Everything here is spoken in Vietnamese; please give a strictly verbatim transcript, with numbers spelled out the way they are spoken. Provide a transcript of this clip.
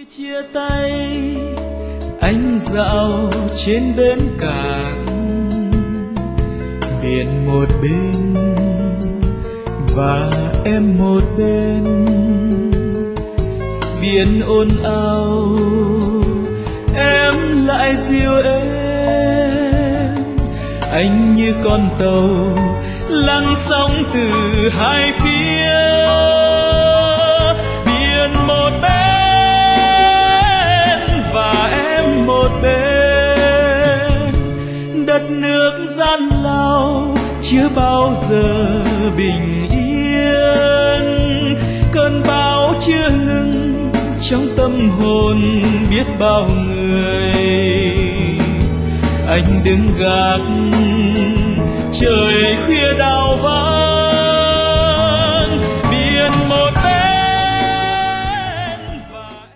chia tay anh dạo trên bến cảng, biển một bên và em một bên. Biển ồn ào em lại dịu êm, anh như con tàu lăng sóng từ hai phía. Biển một bên và em một bên, đất nước gian lao chưa bao giờ bình yên. Cơn bão chưa ngừng trong tâm hồn biết bao người, anh đứng gác trời khuya đau